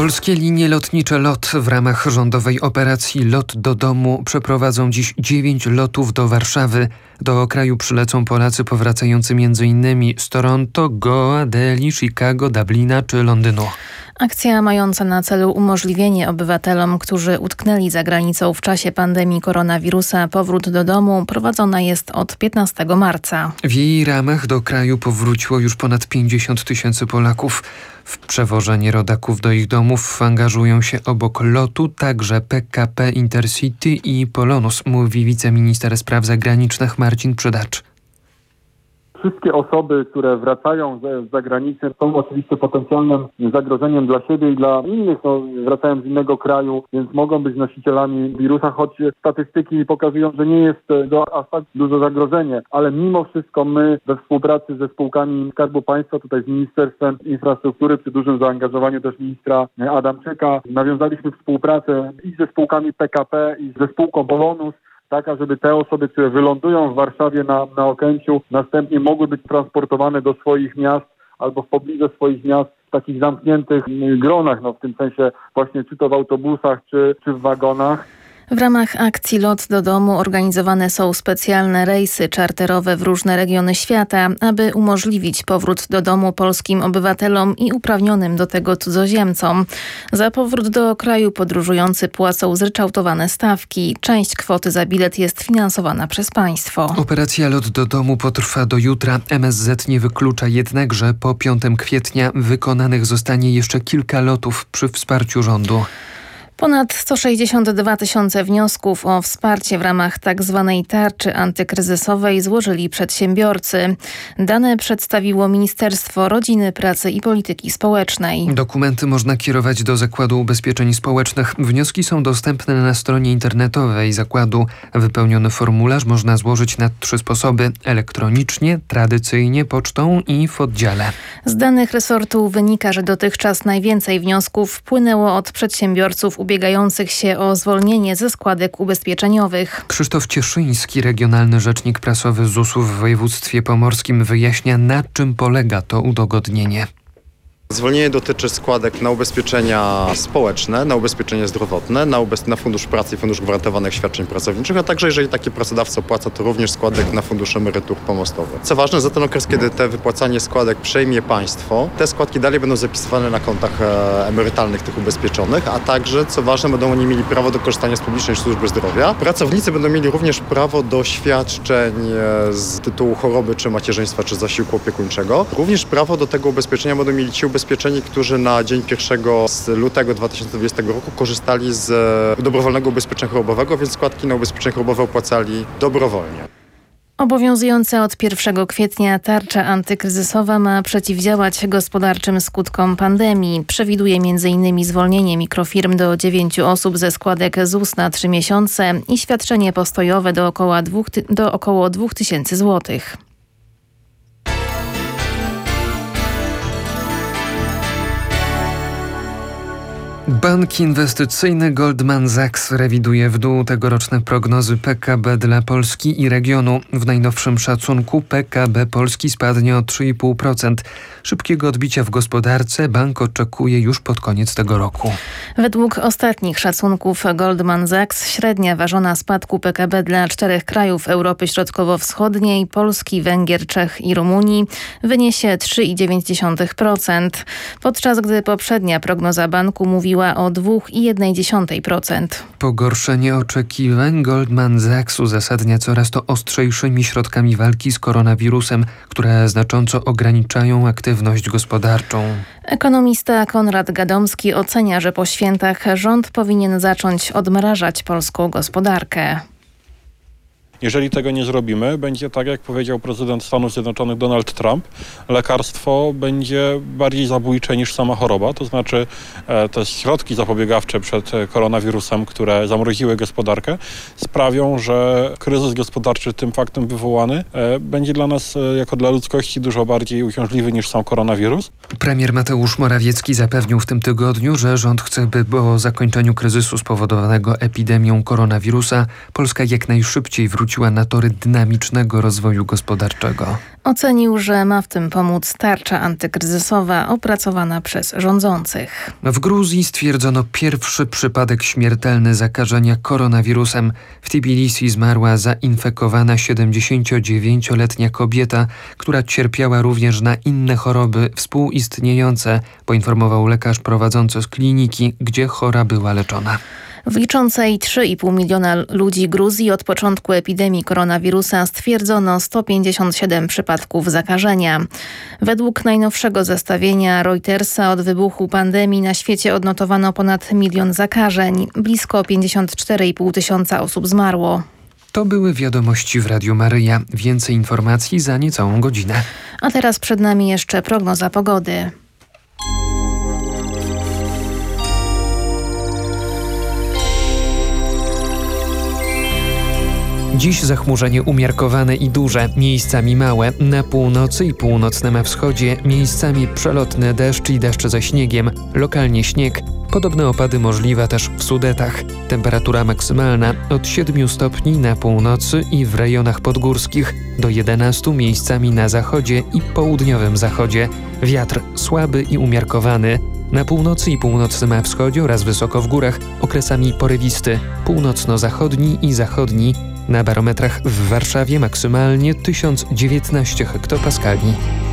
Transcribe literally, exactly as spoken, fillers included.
Polskie linie lotnicze LOT w ramach rządowej operacji Lot do domu przeprowadzą dziś dziewięć lotów do Warszawy. Do kraju przylecą Polacy powracający między innymi z Toronto, Goa, Delhi, Chicago, Dublina czy Londynu. Akcja mająca na celu umożliwienie obywatelom, którzy utknęli za granicą w czasie pandemii koronawirusa, powrót do domu prowadzona jest od piętnastego marca. W jej ramach do kraju powróciło już ponad pięćdziesiąt tysięcy Polaków. W przewożenie rodaków do ich domów angażują się obok lotu także P K P Intercity i Polonus, mówi wiceminister spraw zagranicznych Marcin Przydacz. Wszystkie osoby, które wracają z zagranicy, są oczywiście potencjalnym zagrożeniem dla siebie i dla innych, no, wracają z innego kraju, więc mogą być nosicielami wirusa, choć statystyki pokazują, że nie jest to aż tak duże zagrożenie. Ale mimo wszystko my we współpracy ze spółkami Skarbu Państwa, tutaj z Ministerstwem Infrastruktury, przy dużym zaangażowaniu też ministra Adamczyka, nawiązaliśmy współpracę i ze spółkami P K P, i ze spółką Polonus, taka, żeby te osoby, które wylądują w Warszawie na, na Okęciu, następnie mogły być transportowane do swoich miast albo w pobliżu swoich miast w takich zamkniętych gronach, no w tym sensie właśnie czy to w autobusach, czy, czy w wagonach. W ramach akcji Lot do domu organizowane są specjalne rejsy czarterowe w różne regiony świata, aby umożliwić powrót do domu polskim obywatelom i uprawnionym do tego cudzoziemcom. Za powrót do kraju podróżujący płacą zryczałtowane stawki. Część kwoty za bilet jest finansowana przez państwo. Operacja Lot do domu potrwa do jutra. M S Z nie wyklucza jednak, że po piątego kwietnia wykonanych zostanie jeszcze kilka lotów przy wsparciu rządu. Ponad sto sześćdziesiąt dwa tysiące wniosków o wsparcie w ramach tzw. tarczy antykryzysowej złożyli przedsiębiorcy. Dane przedstawiło Ministerstwo Rodziny, Pracy i Polityki Społecznej. Dokumenty można kierować do Zakładu Ubezpieczeń Społecznych. Wnioski są dostępne na stronie internetowej zakładu. Wypełniony formularz można złożyć na trzy sposoby: elektronicznie, tradycyjnie, pocztą i w oddziale. Z danych resortu wynika, że dotychczas najwięcej wniosków wpłynęło od przedsiębiorców ubiegających się o zwolnienie ze składek ubezpieczeniowych. Krzysztof Cieszyński, regionalny rzecznik prasowy Z U S-u w województwie pomorskim, wyjaśnia, na czym polega to udogodnienie. Zwolnienie dotyczy składek na ubezpieczenia społeczne, na ubezpieczenie zdrowotne, na, ubez... na Fundusz Pracy i Fundusz Gwarantowanych Świadczeń Pracowniczych, a także jeżeli taki pracodawca opłaca, to również składek na Fundusz Emerytur Pomostowych. Co ważne, za ten okres, kiedy te wypłacanie składek przejmie państwo, te składki dalej będą zapisywane na kontach e, emerytalnych tych ubezpieczonych, a także, co ważne, będą oni mieli prawo do korzystania z publicznej służby zdrowia. Pracownicy będą mieli również prawo do świadczeń e, z tytułu choroby, czy macierzyństwa, czy zasiłku opiekuńczego. Również prawo do tego ubezpieczenia będą mieli ci ubezpieczeni, którzy na dzień pierwszego lutego dwa tysiące dwudziestego roku korzystali z dobrowolnego ubezpieczenia chorobowego, więc składki na ubezpieczenie chorobowe opłacali dobrowolnie. Obowiązująca od pierwszego kwietnia tarcza antykryzysowa ma przeciwdziałać gospodarczym skutkom pandemii. Przewiduje między innymi zwolnienie mikrofirm do dziewięciu osób ze składek Z U S na trzy miesiące i świadczenie postojowe do około dwóch, do około dwóch tysięcy złotych. Bank inwestycyjny Goldman Sachs rewiduje w dół tegoroczne prognozy P K B dla Polski i regionu. W najnowszym szacunku P K B Polski spadnie o trzy i pół procent. Szybkiego odbicia w gospodarce bank oczekuje już pod koniec tego roku. Według ostatnich szacunków Goldman Sachs średnia ważona spadku P K B dla czterech krajów Europy Środkowo-Wschodniej, Polski, Węgier, Czech i Rumunii wyniesie trzy i dziewięć dziesiątych procent, podczas gdy poprzednia prognoza banku mówiła o dwa i jedna dziesiąta procent. Pogorszenie oczekiwań Goldman Sachs uzasadnia coraz to ostrzejszymi środkami walki z koronawirusem, które znacząco ograniczają aktywność gospodarczą. Ekonomista Konrad Gadomski ocenia, że po świętach rząd powinien zacząć odmrażać polską gospodarkę. Jeżeli tego nie zrobimy, będzie tak, jak powiedział prezydent Stanów Zjednoczonych Donald Trump, lekarstwo będzie bardziej zabójcze niż sama choroba, to znaczy e, te środki zapobiegawcze przed koronawirusem, które zamroziły gospodarkę, sprawią, że kryzys gospodarczy tym faktem wywołany e, będzie dla nas, e, jako dla ludzkości, dużo bardziej uciążliwy niż sam koronawirus. Premier Mateusz Morawiecki zapewnił w tym tygodniu, że rząd chce, by po zakończeniu kryzysu spowodowanego epidemią koronawirusa Polska jak najszybciej wróci powróciła na tory dynamicznego rozwoju gospodarczego. Ocenił, że ma w tym pomóc tarcza antykryzysowa opracowana przez rządzących. W Gruzji stwierdzono pierwszy przypadek śmiertelny zakażenia koronawirusem. W Tbilisi zmarła zainfekowana siedemdziesięciodziewięcioletnia kobieta, która cierpiała również na inne choroby współistniejące, poinformował lekarz prowadzący z kliniki, gdzie chora była leczona. W liczącej trzy i pół miliona ludzi Gruzji od początku epidemii koronawirusa stwierdzono sto pięćdziesiąt siedem przypadków zakażenia. Według najnowszego zestawienia Reutersa od wybuchu pandemii na świecie odnotowano ponad milion zakażeń. Blisko pięćdziesiąt cztery i pół tysiąca osób zmarło. To były wiadomości w Radiu Maryja. Więcej informacji za niecałą godzinę. A teraz przed nami jeszcze prognoza pogody. Dziś zachmurzenie umiarkowane i duże, miejscami małe. Na północy i północnym wschodzie miejscami przelotny deszcz i deszcz ze śniegiem. Lokalnie śnieg. Podobne opady możliwe też w Sudetach. Temperatura maksymalna od siedmiu stopni na północy i w rejonach podgórskich do jedenastu miejscami na zachodzie i południowym zachodzie. Wiatr słaby i umiarkowany. Na północy i północnym wschodzie oraz wysoko w górach okresami porywisty. Północno-zachodni i zachodni. Na barometrach w Warszawie maksymalnie tysiąc dziewiętnaście hektopaskali.